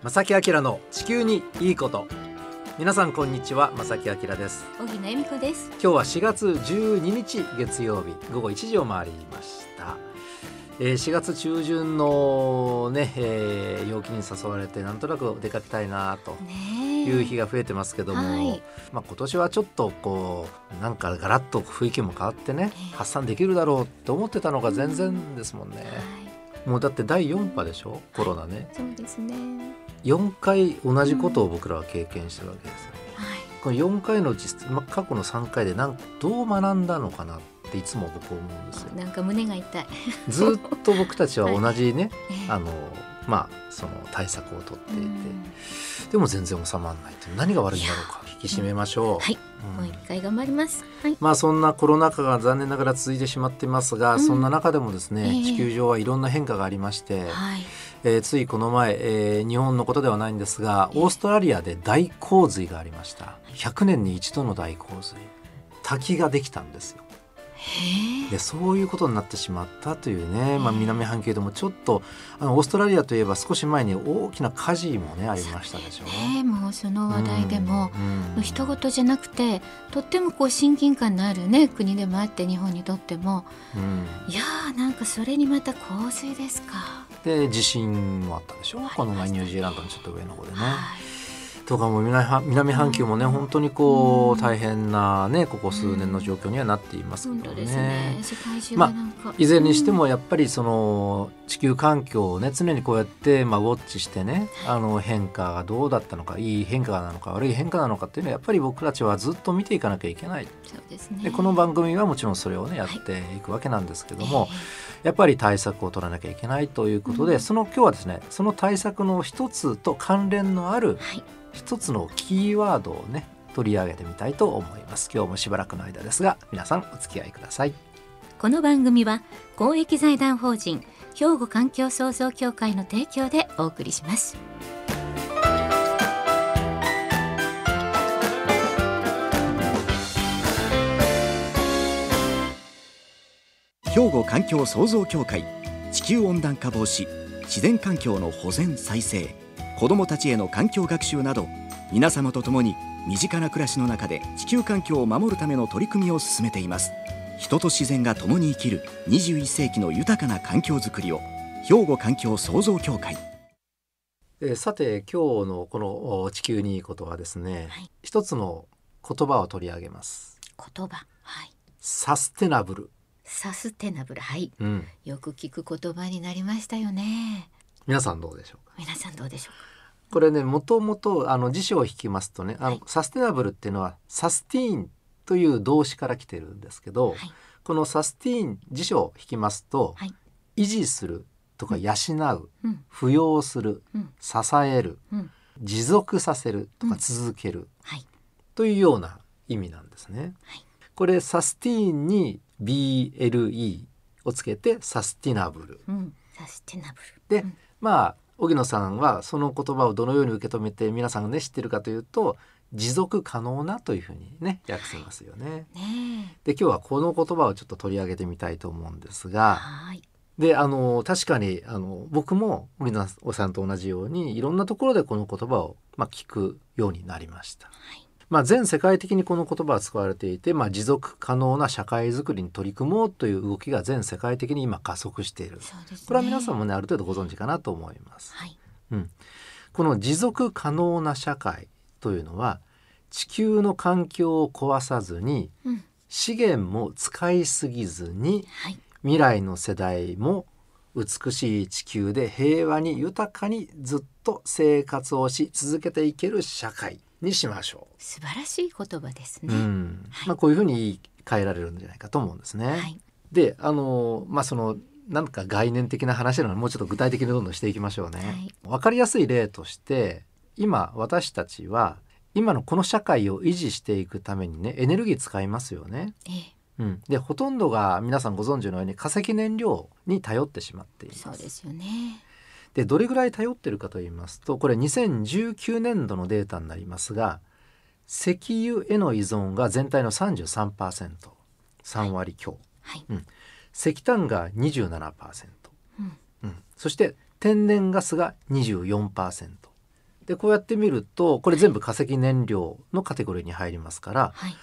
正木明の地球にいいこと。皆さんこんにちは、正木明です。 小木野恵美子です。 今日は4月12日月曜日午後1時を回りました。4月中旬のね、陽気に誘われてなんとなく出かけたいなという日が増えてますけども、今年はちょっとこうなんかガラッと雰囲気も変わってね、発散できるだろうって思ってたのが全然ですもんね。もうだって第4波でしょ、コロナね。 そうですね。 4回同じことを僕らは経験してるわけですよ、この4回のうち、過去の3回でどう学んだのかなっていつも僕思うんですよ。 なんか胸が痛いずっと僕たちは同じね、その対策をとっていて、でも全然収まらないという、何が悪いんだろうか。引き締めましょう。 もう一回頑張ります。 そんなコロナ禍が残念ながら続いてしまっていますが、そんな中でもですね、地球上はいろんな変化がありまして、ついこの前、日本のことではないんですが、オーストラリアで大洪水がありました。100年に一度の大洪水、滝ができたんですよ。でそういうことになってしまったというね、南半球でもちょっとオーストラリアといえば少し前に大きな火事もねありましたでしょう。 もうその話題でも、人事じゃなくてとってもこう親近感のあるね国でもあって、日本にとっても、いやーなんかそれにまた洪水ですか。 で地震もあったでしょ、この前ニュージーランドのちょっと上の方でね、とかも南半球もね、本当にこう大変なね、ここ数年の状況にはなっていますけどね。 本当ですね。世界中はなんか、 いずれにしてもやっぱりその地球環境をね、常にこうやってウォッチしてね、変化がどうだったのか、いい変化なのか悪い変化なのかっていうのはやっぱり僕たちはずっと見ていかなきゃいけない。 そうですね。 でこの番組はもちろんそれをねやっていくわけなんですけども、やっぱり対策を取らなきゃいけないということで、今日はですね、その対策の一つと関連のある、一つのキーワードをね取り上げてみたいと思います。今日もしばらくの間ですが、皆さんお付き合いください。 この番組は公益財団法人兵庫環境創造協会の提供でお送りします。 兵庫環境創造協会、地球温暖化防止、自然環境の保全再生、子どもたちへの環境学習など、皆様と共に身近な暮らしの中で地球環境を守るための取り組みを進めています。人と自然が共に生きる21世紀の豊かな環境づくりを、兵庫環境創造協会。 さて今日のこの地球にいいことはですね、一つの言葉を取り上げます。 言葉、 サステナブル。 サステナブル、よく聞く言葉になりましたよね。 皆さんどうでしょうか。これね、もともと辞書を引きますとね、サステナブルっていうのはサスティーンという動詞から来てるんですけど、このサスティーン、辞書を引きますと、維持するとか養う、扶養する、支える、持続させるとか続ける、というような意味なんですね。これサスティーンに BLE をつけてサスティナブル、 サステナブで、 ル、 荻野さんはその言葉をどのように受け止めて皆さんがね知ってるかというと、持続可能なというふうにね訳せますよね。で今日はこの言葉をちょっと取り上げてみたいと思うんですが、で確かに僕も荻野さんと同じようにいろんなところでこの言葉を聞くようになりました。全世界的にこの言葉は使われていて、持続可能な社会づくりに取り組もうという動きが全世界的に今加速している。これは皆さんもねある程度ご存知かなと思います。この持続可能な社会というのは、地球の環境を壊さずに、資源も使いすぎずに、未来の世代も美しい地球で平和に豊かにずっと生活をし続けていける社会にしましょう。 素晴らしい言葉ですね。 こういうふうに言い換えられるんじゃないかと思うんですね。でそのなんか概念的な話なので、もうちょっと具体的にどんどんしていきましょうね。分かりやすい例として、今私たちは今のこの社会を維持していくためにね、エネルギー使いますよね。でほとんどが皆さんご存知のように化石燃料に頼ってしまっています。 そうですよね。 でどれぐらい頼ってるかと言いますと、これ2019年度のデータになりますが、石油への依存が全体の 33%、 3割強、石炭が 27%、そして天然ガスが 24%、 でこうやって見るとこれ全部化石燃料のカテゴリーに入りますから、 はい、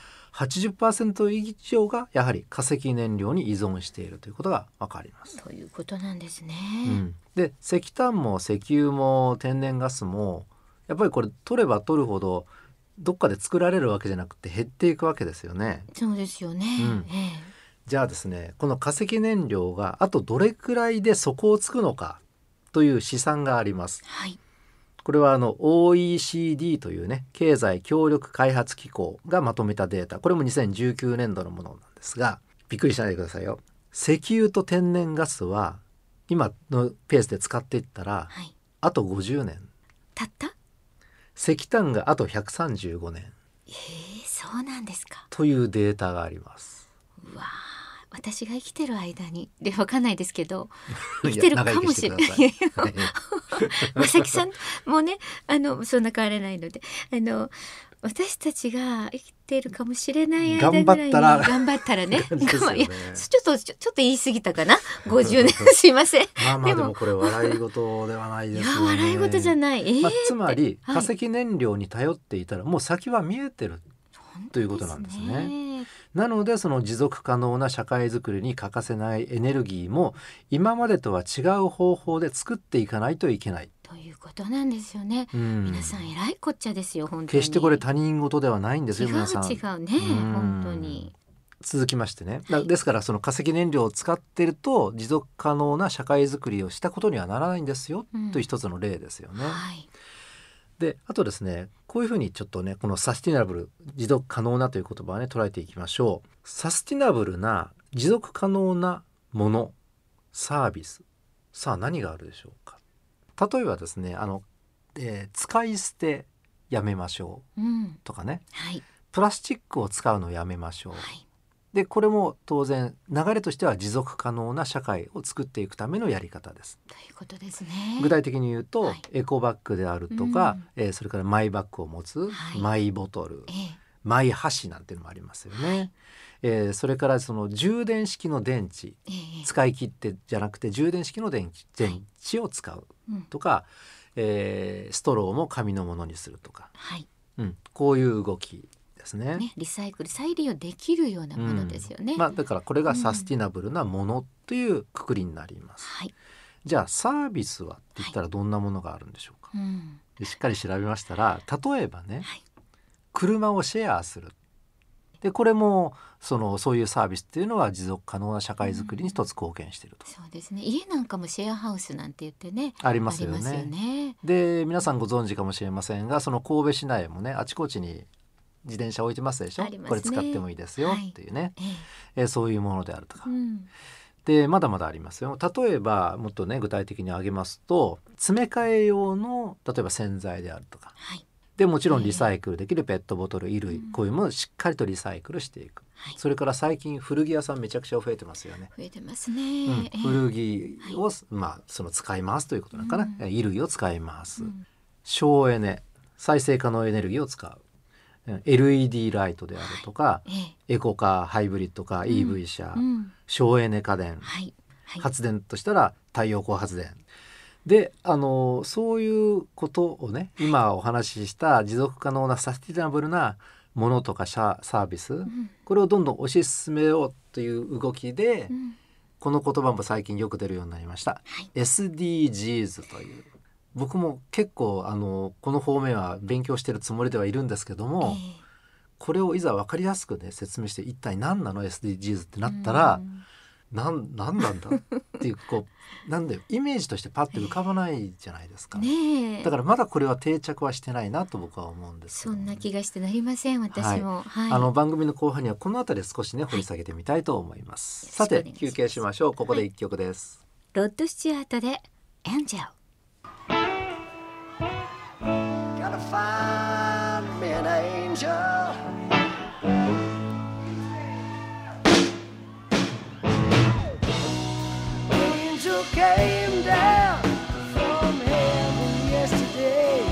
80% 以上がやはり化石燃料に依存しているということが分かります。 ということなんですね。 で石炭も石油も天然ガスもやっぱりこれ取れば取るほどどっかで作られるわけじゃなくて減っていくわけですよね。 そうですよね。 じゃあですね、この化石燃料があとどれくらいで底をつくのかという試算があります。 はい、 これはOECD というね経済協力開発機構がまとめたデータ、これも2019年度のものなんですが、びっくりしないでくださいよ。石油と天然ガスは今のペースで使っていったら、 はい、 あと50年、 たった石炭があと135年そうなんですか。 というデータがあります。 うわ、私が生きてる間にで分かんないですけど生きてるかもしれない正木さんもねそんな変わらないので私たちが生きてるかもしれない間ぐらいに頑張ったらねちょっと言い過ぎたかな50年すいませんでもこれ笑い事ではないですよね。 いや笑い事じゃない、 つまり化石燃料に頼っていたらもう先は見えてるということなんですね。なのでその持続可能な社会づくりに欠かせないエネルギーも今までとは違う方法で作っていかないといけないということなんですよね。皆さん偉いこっちゃですよ本当に。 決してこれ他人事ではないんですよ。皆さん違うね本当に。 続きましてね、ですからその化石燃料を使っていると持続可能な社会づくりをしたことにはならないんですよ、という一つの例ですよね。であとですね、こういうふうにちょっとねこのサスティナブル、持続可能なという言葉をね捉えていきましょう。サスティナブルな持続可能なもの、サービス、さあ何があるでしょうか。例えばですね使い捨てやめましょうとかね、プラスチックを使うのをやめましょう、でこれも当然流れとしては持続可能な社会を作っていくためのやり方です。 ということですね。 具体的に言うと、エコバッグであるとか、それからマイバッグを持つ、マイボトル、マイ箸なんていうのもありますよね。それからその充電式の電池、使い切ってじゃなくて充電式の電池を使うとか、ストローも紙のものにするとか、こういう動きですね。 リサイクル再利用できるようなものですよね。 だからこれがサスティナブルなものというくくりになります。じゃあサービスはって言ったらどんなものがあるんでしょうか。でしっかり調べましたら、例えばね、車をシェアする。でこれもそういうサービスっていうのは持続可能な社会づくりに一つ貢献していると。 そうですね。家なんかもシェアハウスなんて言ってねありますよね。で皆さんご存知かもしれませんが、その神戸市内もねあちこちに自転車置いてますでしょ。これ使ってもいいですよっていうね、そういうものであるとか、でまだまだありますよ。例えばもっとね具体的に挙げますと、詰め替え用の例えば洗剤であるとか、でもちろんリサイクルできるペットボトル、衣類、こういうものをしっかりとリサイクルしていく、それから最近古着屋さんめちゃくちゃ増えてますよね。 増えてますね、 古着を、使い回すということなのかな、衣類を使い回す、省エネ、再生可能エネルギーを使う、LED ライトであるとか、エコカー、ハイブリッドカー、EV 車、省エネ家電、発電としたら太陽光発電で、そういうことをね今お話しした持続可能なサスティナブルなものとかサービス、これをどんどん推し進めようという動きで、この言葉も最近よく出るようになりました、SDGs という。僕も結構この方面は勉強してるつもりではいるんですけども、これをいざ分かりやすくね説明して一体何なの SDGs ってなったら、なんだっていうなんだよイメージとしてパッて浮かばないじゃないですか、だからまだこれは定着はしてないなと僕は思うんですけど、 そんな気がしてなりません私も、 番組の後半にはこのあたり少しね掘り下げてみたいと思います、さて休憩しましょう。ここで一曲です、 ロッド・スチュアートでエンジェル。 Gotta find me an angel. Angel came down from heaven yesterday.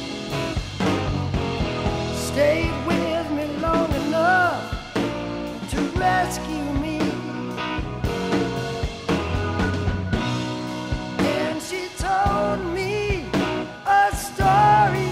Stayed with me long enough to rescue me. And she told me a story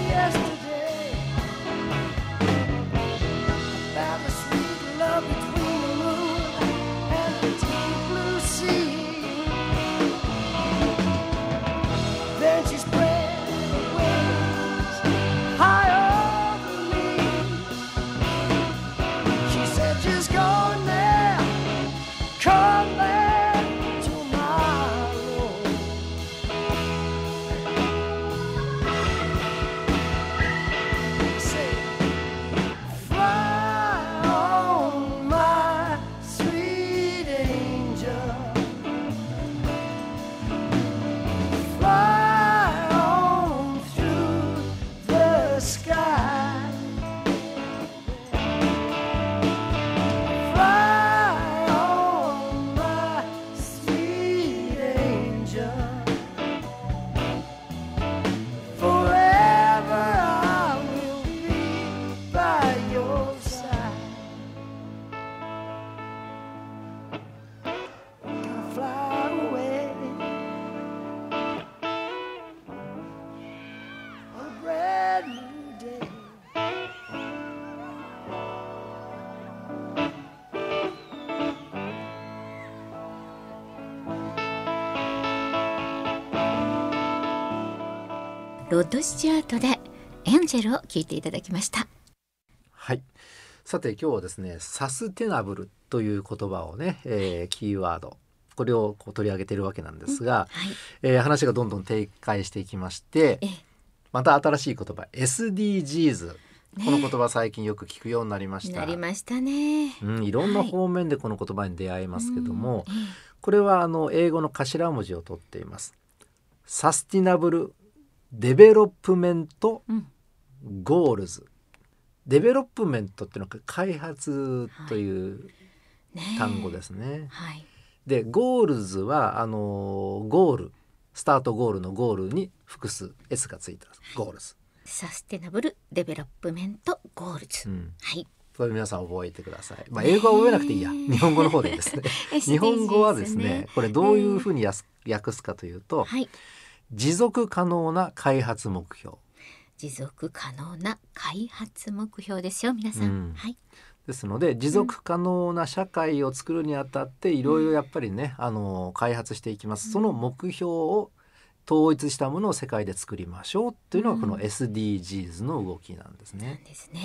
ロッド・スチュアートでエンジェルを聴いていただきました。 はい、さて今日はですね、サステナブルという言葉をね、キーワード、これをこう取り上げているわけなんですが、話がどんどん展開していきまして、また新しい言葉 SDGs、この言葉最近よく聞くようになりました。 なりましたね。 いろんな方面でこの言葉に出会えますけども、これは英語の頭文字を取っています。サスティナブルデベロップメントゴールズ、デベロップメントっていうのは開発という単語ですね。でゴールズはゴール、スタートゴールのゴールに複数 S がついたゴールズ、 サステナブルデベロップメントゴールズ、 これ皆さん覚えてください。英語は覚えなくていいや、日本語の方でいいですね日本語はですね、これどういうふうに訳すかというと、持続可能な開発目標、 持続可能な開発目標ですよ皆さん、 ですので持続可能な社会を作るにあたっていろいろやっぱりね、開発していきます。その目標を統一したものを世界で作りましょうというのがこの SDGs の動きなんですね。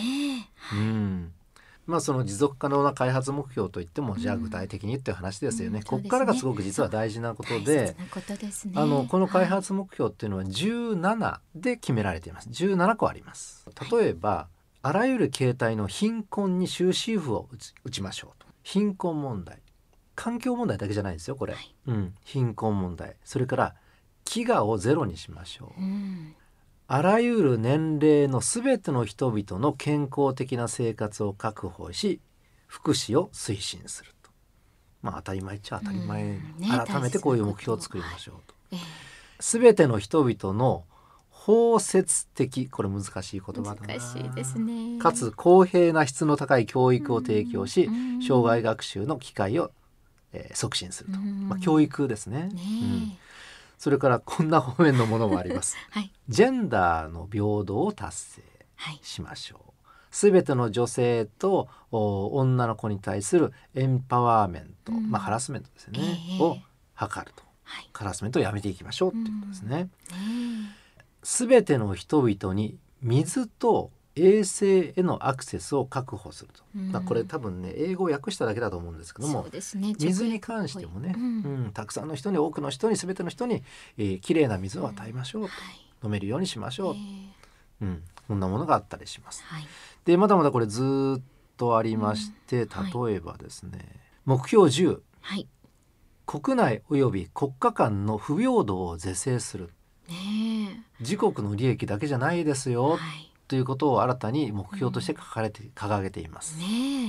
その持続可能な開発目標といっても、じゃあ具体的にっていう話ですよね。ここからがすごく実は大事なことで、この開発目標っていうのは17で決められています。17個あります。例えば、あらゆる形態の貧困に終止符を打ちましょうと。貧困問題、環境問題だけじゃないですよこれ、貧困問題、それから飢餓をゼロにしましょう、あらゆる年齢のすべての人々の健康的な生活を確保し福祉を推進すると。当たり前っちゃ当たり前、改めてこういう目標を作りましょうと。すべての人々の包摂的、これ難しい言葉だな、 難しいですね、 かつ公平な質の高い教育を提供し、障害学習の機会を、促進すると、教育ですね。それからこんな方面のものもあります、ジェンダーの平等を達成しましょう。すべての女性と女の子に対するエンパワーメント、ハラスメントですよね、を図ると、ハラスメントをやめていきましょうっていうことですね。すべての人々に水と衛生へのアクセスを確保すると、これ多分ね英語を訳しただけだと思うんですけども、水に関してもね、たくさんの人に、多くの人に、すべての人に、きれいな水を与えましょうと、飲めるようにしましょう、こんなものがあったりします。でまだまだこれずっとありまして、例えばですね、目標10、国内および国家間の不平等を是正する、自国の利益だけじゃないですよ、ということを新たに目標として掲げています、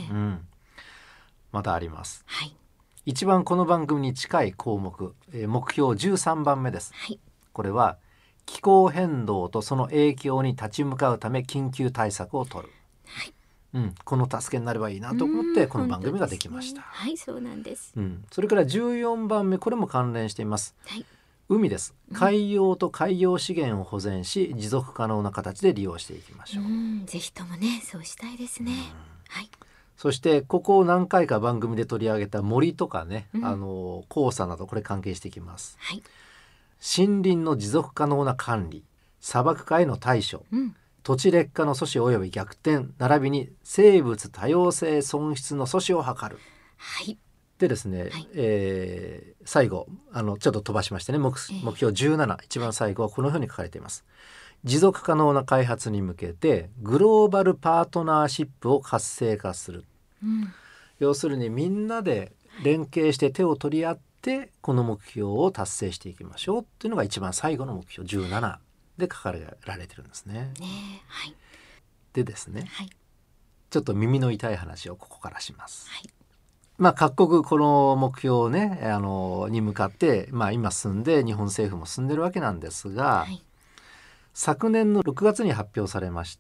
またあります、一番この番組に近い項目、目標13番目です、これは気候変動とその影響に立ち向かうため緊急対策を取る、この助けになればいいなと思ってこの番組ができました。 そうなんです、 それから14番目、これも関連しています、海です。海洋と海洋資源を保全し持続可能な形で利用していきましょう。 ぜひともねそうしたいですね。 そしてここ何回か番組で取り上げた森とかね、黄砂などこれ関係していきます、森林の持続可能な管理、砂漠化への対処、土地劣化の阻止及び逆転並びに生物多様性損失の阻止を図る、でですね、最後ちょっと飛ばしましてね、目標17、一番最後はこのように書かれています。持続可能な開発に向けてグローバルパートナーシップを活性化する、要するにみんなで連携して手を取り合ってこの目標を達成していきましょうっていうのが一番最後の目標17で書かれられてるんですね。でですね、ちょっと耳の痛い話をここからします。各国この目標をね、に向かって、今進んで日本政府も進んでるわけなんですが、昨年の6月に発表されました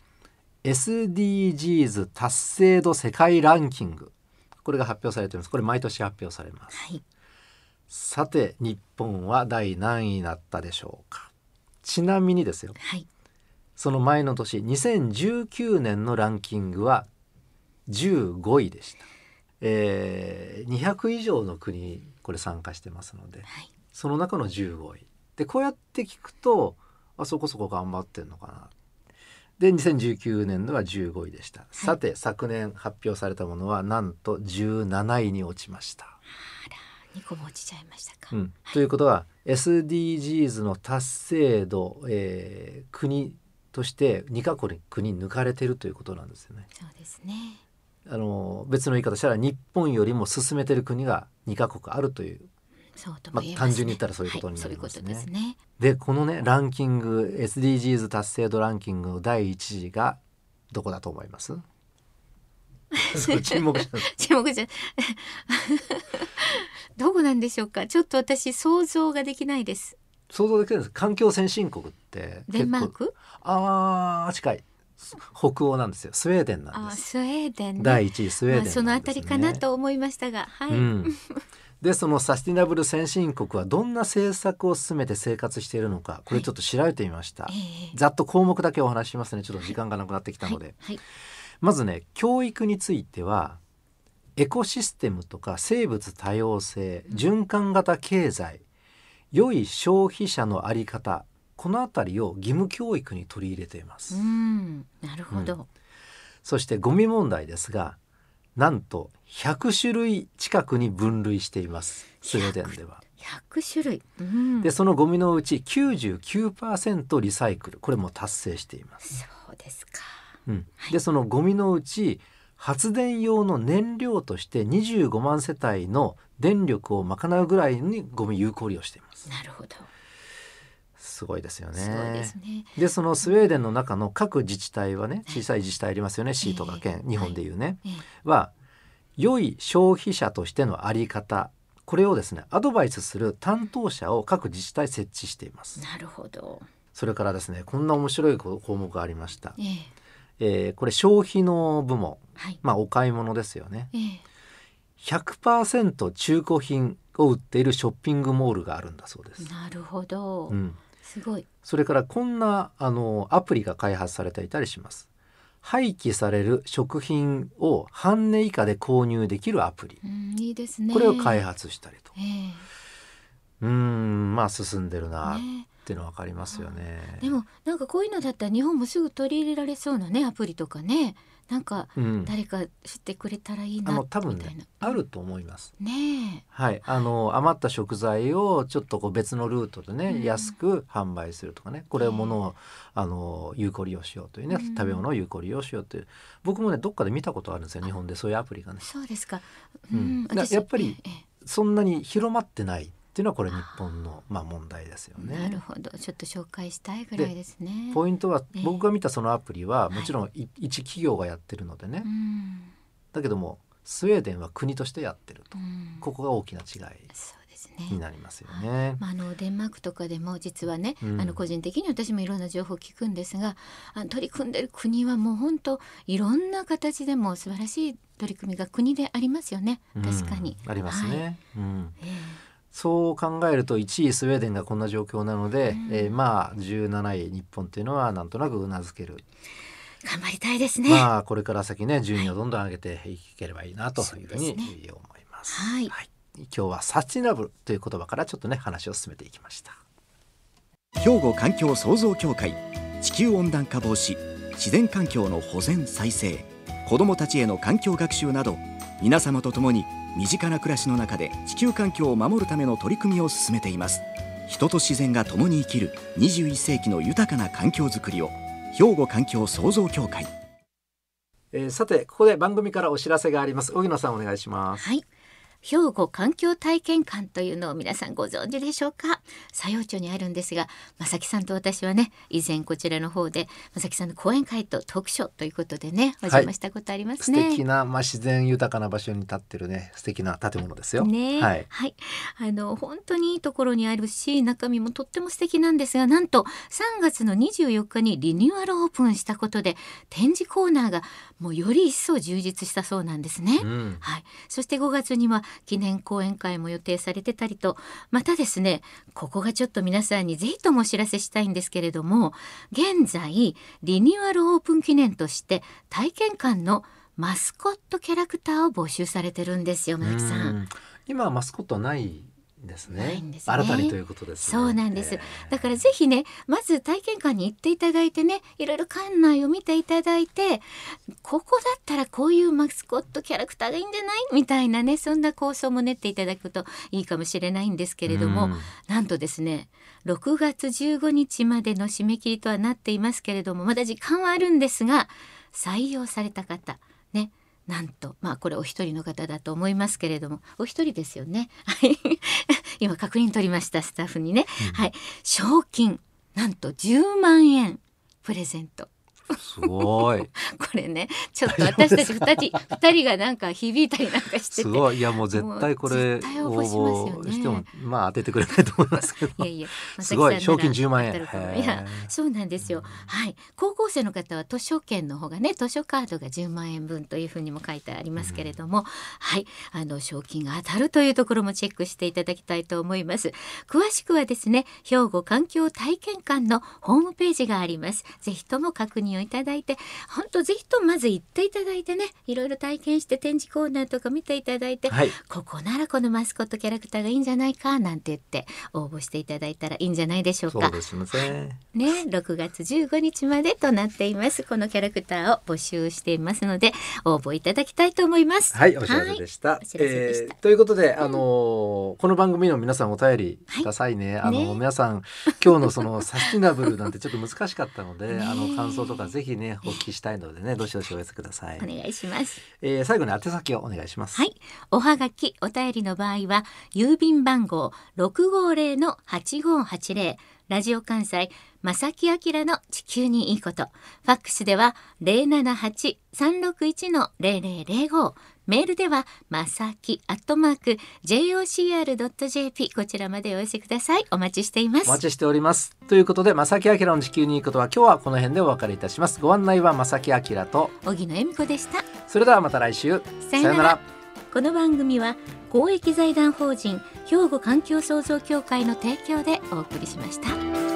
SDGs 達成度世界ランキング、これが発表されています。これ毎年発表されます、さて日本は第何位になったでしょうか。ちなみにですよ、その前の年2019年のランキングは15位でした。200以上の国これ参加してますので、その中の15位で、こうやって聞くとそこそこ頑張ってんのかな。で2019年度は15位でした、さて昨年発表されたものはなんと17位に落ちました。 あら、2個も落ちちゃいましたか。 ということは SDGs の達成度、国として2カ国に抜かれてるということなんですよね。 そうですね。 別の言い方したら日本よりも進めてる国が2カ国あるという、 そうとも言えますね。 単純に言ったらそういうことになりますね。 そういうことですね。 でこのねランキング SDGs 達成度ランキングの第1位がどこだと思います？注目じゃどこなんでしょうか。ちょっと私想像ができないです。 想像できるんです。環境先進国ってデンマーク？ 近い。北欧なんですよ。スウェーデンなんです。 スウェーデン、ね、 第1位スウェーデンなんですね。 そのあたりかなと思いましたが、はい。 でそのサスティナブル先進国はどんな政策を進めて生活しているのか、これちょっと調べてみました、ざっと項目だけお話ししますね。ちょっと時間がなくなってきたので、まずね教育についてはエコシステムとか生物多様性、循環型経済、良い消費者の在り方、このあたりを義務教育に取り入れています。 なるほど、 そしてゴミ問題ですがなんと100種類近くに分類しています。スウェーデンでは 100種類、 でそのゴミのうち 99% リサイクル、これも達成しています。 そうですか、 でそのゴミのうち発電用の燃料として25万世帯の電力を賄うぐらいにゴミ有効利用しています。 なるほど、 すごいですよね。 すごいですね。 でそのスウェーデンの中の各自治体はね、小さい自治体ありますよね、市とか県、日本でいうね、は良い消費者としてのあり方、これをですねアドバイスする担当者を各自治体設置しています。 なるほど。 それからですねこんな面白い項目がありました、これ消費の部門、お買い物ですよね、100% 中古品を売っているショッピングモールがあるんだそうです。 なるほど、すごい。 それからこんなアプリが開発されていたりします。廃棄される食品を半値以下で購入できるアプリ、 いいですね。 これを開発したりと、進んでるなっていうの分かりますよね。 でもなんかこういうのだったら日本もすぐ取り入れられそうなね、アプリとかね、なんか誰か知ってくれたらいいな多分ねあると思いますね。 余った食材をちょっと別のルートでね、安く販売するとかね、これを物を有効利用しようというね、食べ物を有効利用しようという、僕もねどっかで見たことあるんですよ、日本でそういうアプリがね。 そうですか、 やっぱりそんなに広まってないっていうのはこれ日本の問題ですよね。 なるほど、ちょっと紹介したいぐらいですね。 ポイントは、僕が見たそのアプリはもちろん一企業がやってるのでね、だけどもスウェーデンは国としてやってると、ここが大きな違いになりますよね。 デンマークとかでも実はね、個人的に私もいろんな情報を聞くんですが、取り組んでる国はもう本当いろんな形でも素晴らしい取り組みが国でありますよね。確かに、 ありますね、そう考えると1位スウェーデンがこんな状況なので、17位日本っていうのはなんとなくうなずける。 頑張りたいですね。 これから先ね順位をどんどん上げていければいいなというふうに思います。今日はサスティナブルという言葉からちょっとね話を進めていきました。 兵庫環境創造協会、地球温暖化防止、自然環境の保全再生、子どもたちへの環境学習など、皆様と共に身近な暮らしの中で地球環境を守るための取り組みを進めています。人と自然が共に生きる21世紀の豊かな環境づくりを、兵庫環境創造協会。 さてここで番組からお知らせがあります。荻野さんお願いします。 兵庫環境体験館というのを皆さんご存知でしょうか。佐用町にあるんですが、正木さんと私はね以前こちらの方で正木さんの講演会とトークショーということでねお邪魔したことありますね。 素敵な、自然豊かな場所に立ってるね素敵な建物ですよね。 本当にいいところにあるし、中身もとっても素敵なんですが、なんと3月の24日にリニューアルオープンしたことで展示コーナーがもうより一層充実したそうなんですね。そして5月には記念講演会も予定されてたりと、またですねここがちょっと皆さんにぜひともお知らせしたいんですけれども、現在リニューアルオープン記念として体験館のマスコットキャラクターを募集されてるんですよ。正木さん、 今マスコットはないですないね。 んですね新たにということですね。 そうなんです。だからぜひね、まず体験館に行っていただいてね、いろいろ館内を見ていただいて、ここだったらこういうマスコットキャラクターがいいんじゃないみたいなね、そんな構想も練っていただくといいかもしれないんですけれども、 うんなんとですね、6月15日までの締め切りとはなっていますけれども、まだ時間はあるんですが、採用された方ね、なんとこれお一人の方だと思いますけれども、お一人ですよね。はい今確認取りました、スタッフにね、はい、賞金なんと10万円プレゼント。 すごいこれね、ちょっと私たち2人がなんか響いたりなんかしてて、 すごい。いやもう絶対これ絶対応募しますよね。 しても当ててくれないと思いますけどいやいや、 すごい。賞金10万円。 いや、そうなんですよ。はい、高校生の方は図書券の方がね、図書カードが10万円分というふうにも書いてありますけれども、はい、賞金が当たるというところもチェックしていただきたいと思います。詳しくはですね、兵庫環境体験館のホームページがあります。ぜひとも確認をいただいて、本当ぜひともまず行っていただいてね、いろいろ体験して展示コーナーとか見ていただいて、 はい、 ここならこのマスコットキャラクターがいいんじゃないかなんて言って応募していただいたらいいんじゃないでしょうか。 そうですね。 6月15日までとなっています。このキャラクターを募集していますので、応募いただきたいと思います。 はい、お知らせでした。 お知らせでした。 ということで、この番組の皆さんお便りくださいね。皆さん今日のそのサスティナブルなんてちょっと難しかったので、感想とかぜひねお聞きしたいのでね、どしどしお寄せください。 お願いします。 最後に宛先をお願いします。 はい、おはがきお便りの場合は郵便番号 650-8580 ラジオ関西正木明の地球にいいこと、ファックスでは 078-361-0005、メールではまさき@jocr.jp、 こちらまでお寄せください。お待ちしています。 お待ちしております。ということで、正木明の地球にいいことは今日はこの辺でお別れいたします。ご案内は正木明と荻野恵美子でした。 それではまた来週。 さよなら。この番組は公益財団法人兵庫環境創造協会の提供でお送りしました。